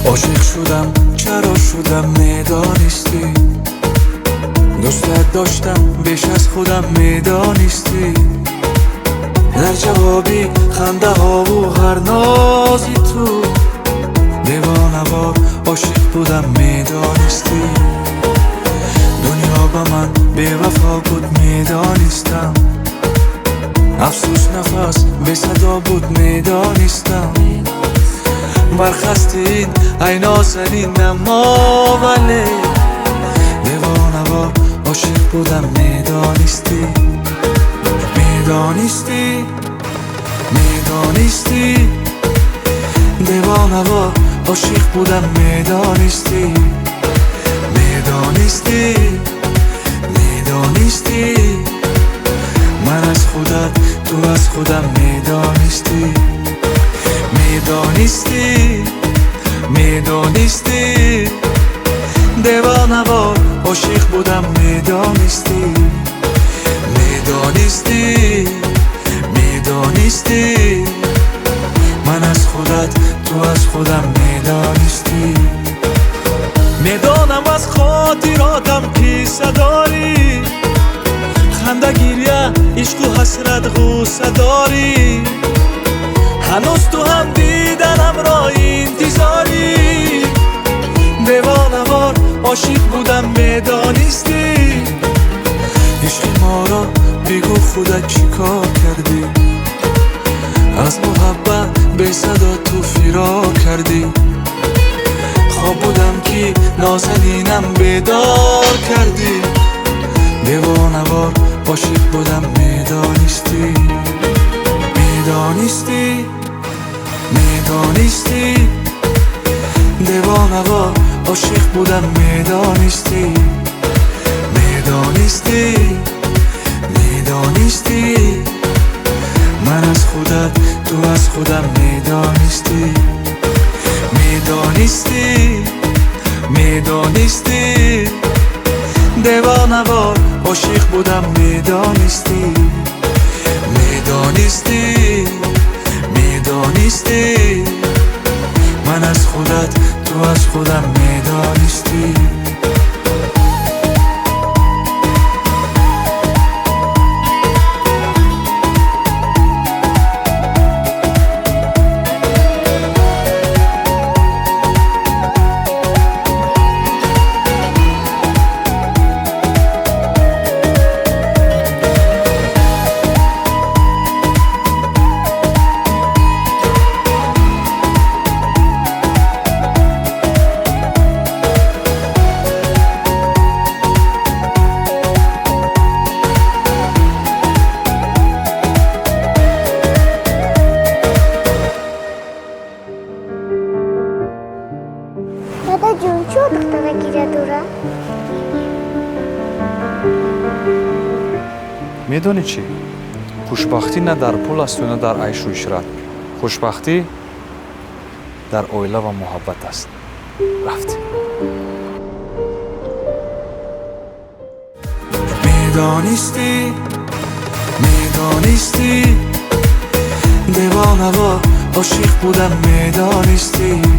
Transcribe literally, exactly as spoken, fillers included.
عاشق شدم چرا شدم میدانستی، دوستت داشتم بیش از خودم میدانستی. در جوابی خنده ها و هر نازی تو، دیوانه وار عاشق بودم میدانستی. دنیا به من بی‌وفا بود میدانستم، افسوس نفس بی صدا بود میدانستم. برخستین ای نازنین اما ولی دیوانه وار عاشق بودم میدانستی. میدانستی میدانستی دیوانه وار عاشق بودم میدانستی. میدانستی میدانستی من از خودت تو از خودم میدانستی. میدانستی میدانستی دیوانه وار عاشق بودم میدانستی. میدانستی میدانستی من از خودت تو از خودم میدانستی. میدانم از خاطراتم قصه داری، خنده گریه عشق و حسرت غصه داری. هنوز تو هم دیدنم را انتظاری، دیوانه وار عاشق بودم میدانستی. عشق ما را بگو خودت چیکار کردی، از محبت بی صدا تو فرار کردی. خواب بودم که نازنینم بیدار کردی، دیوانه وار عاشق بودم میدانستی. میدانستی میدانستی دیوانه وار عاشق بودم میدانستی. میدانستی میدانستی من از خودت تو از خودم میدانستی. میدانستی میدانستی دیوانه وار عاشق بودم میدانستی. میدانستی میدانستی من از خودت تو از خودم میدانستی. دادا جون چه دختره گیره دوره؟ میدونی چی؟ خوشبختی نه در پول است و نه در عیش و عشرت. خوشبختی در اویله و محبت است. رفتی. میدانستی میدانستی دیوانه وار عاشق بودم میدانستی.